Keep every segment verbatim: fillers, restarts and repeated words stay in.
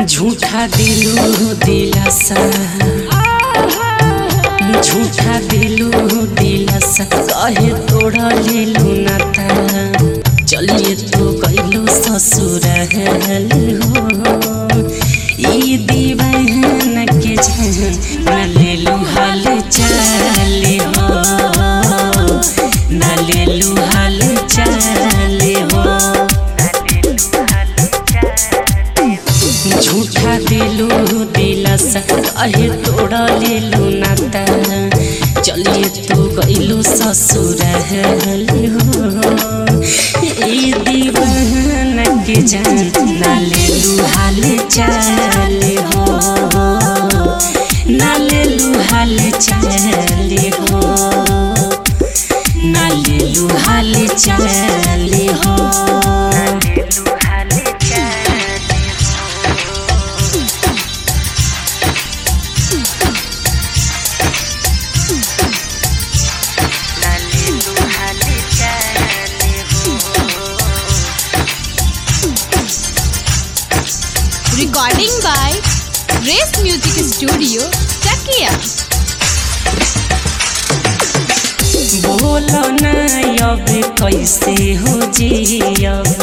झूठा दिलो दिलासा झूठा दिलो दिलासा कहे तोड़ा ले लू नाता चलिए तो कैलो ससुर हो ई दीवाना के जान न ले लू हाल चाल हो न ले लू हाल चाल हो झूठा दिलो दिलासा कहे तोड़ा ले लू नाता चलिए तो कैलो ससुर हो ई दीवाना के जान ना ले लू हाल चाल हो ना ले लू हाल चाल हो ना ले लू हाल चाल हो Recording by Race Music Studio, Chakia. बोलो ना अब कैसे हो जियब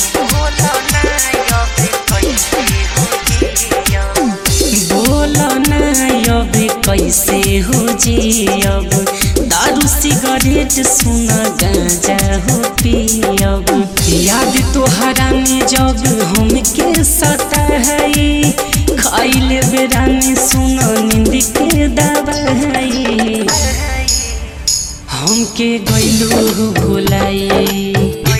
बोलो ना अब कैसे हो जियब दारू सिगरेट सुन गांजा हो पियब याद तोहरा में जब हमके सताई खाइले बेरा में सुन नींद के दवाई हमके गइलो भुलाई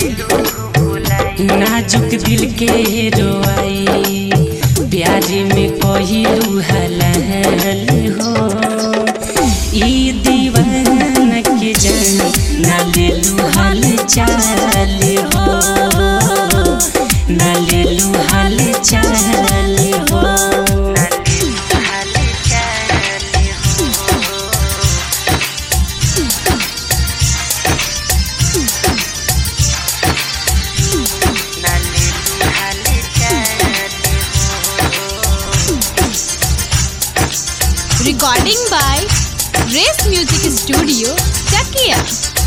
नाजुक दिल के रोआई प्यार में कहिलू हलाल हो ई दीवाना के जान ना ले लू हाल चाल हो ना ले लू हाल चाल हो Recording by Race Music Studio, Chakia.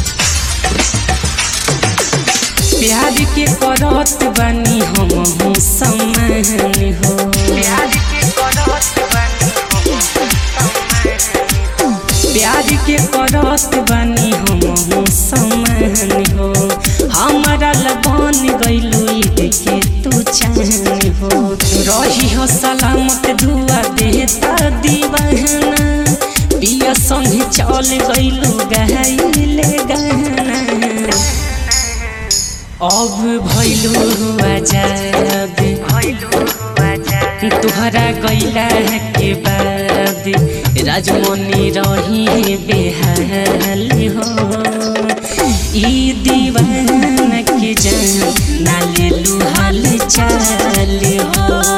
प्यार के करत बानी हम हूँ समान हो प्यार के करत बानी हम हूँ समान हो हमारा लबन गइलू के तू चाहन हो रही हो सलामत दुआ देता दीवाना पिया संग चल गइलू गहले गहना अब भइलू आजाद तुहरा गइला के बाद राजमनी रही बेहाल हो ई दीवाना के जान ना ले लू हाल चाल हो